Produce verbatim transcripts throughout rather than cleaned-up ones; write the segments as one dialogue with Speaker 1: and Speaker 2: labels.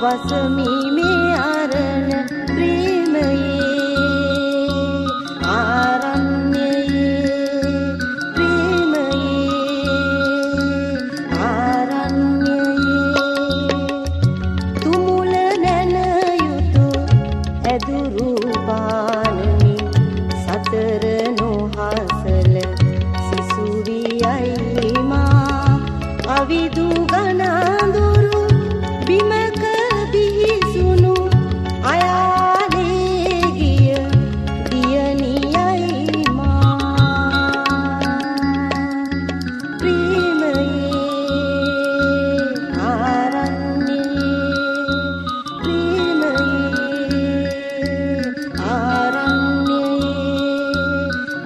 Speaker 1: වසමි මේ අරණ ප්‍රේමයේ ආරණ්‍යයේ ප්‍රේමයේ ආරණ්‍යයේ තුමුල නැන යුතු ඇදුරු පානමි සතර නොහසල සිසුවියයි මා අවිදු ගනඳුරු බිමක බිහිසුණු අයාලේ ගිය දියණියයි මා ප්‍රේමයේ ආරණ්‍යයේ ප්‍රේමයේ ආරණ්‍යයේ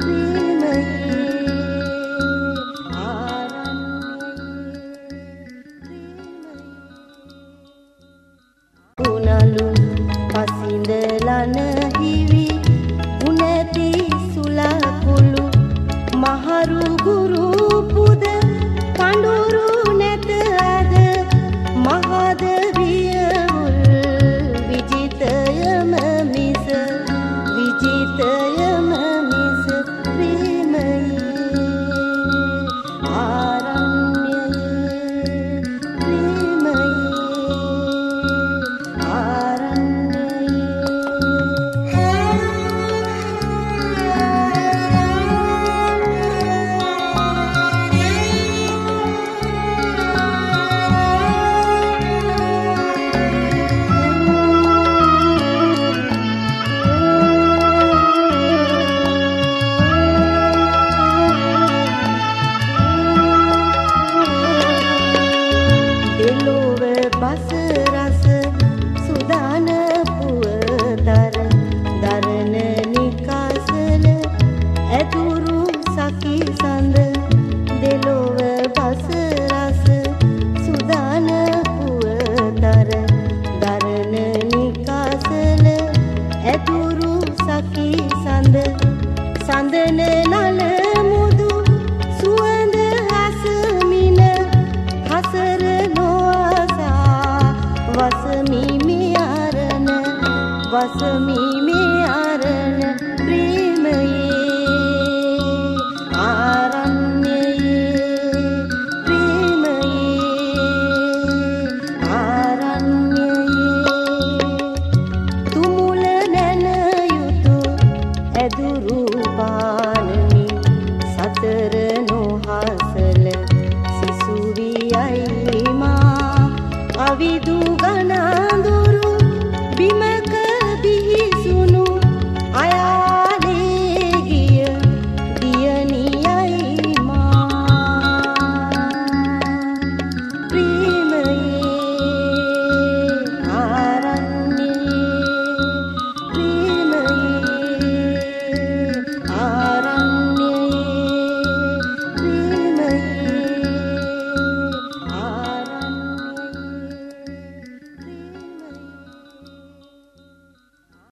Speaker 1: උනලු පසිඳලන හිවි උනැති සුලකුළු මහරු ගුරු පුද පඳුරු නැත අද මහද වියවුල් විජිතයම මිස විජිතයම මිස ප්‍රේමයේ ආරණ්‍යයේ ප්‍රේමයේ දෙලොව බස රස සුදාන පුවතර දරණ නිකාසල ඇතුරු සකි සඳ දෙලොව බස රස සුදාන පුවතර දරණ නිකාසල ඇතුරු සකි සඳ සඳන නල මුදු සුවඳ හසමින හසර වසමි මේ අරණ වසමි මේ අරණ ප්‍රේමයේ ආරණ්‍යයේ ප්‍රේමයේ ආරණ්‍යයේ තුමුල නැන යුතු ඇදුරු පානමි සතර නොහසල සිසුවියයි මා අවිදු ගන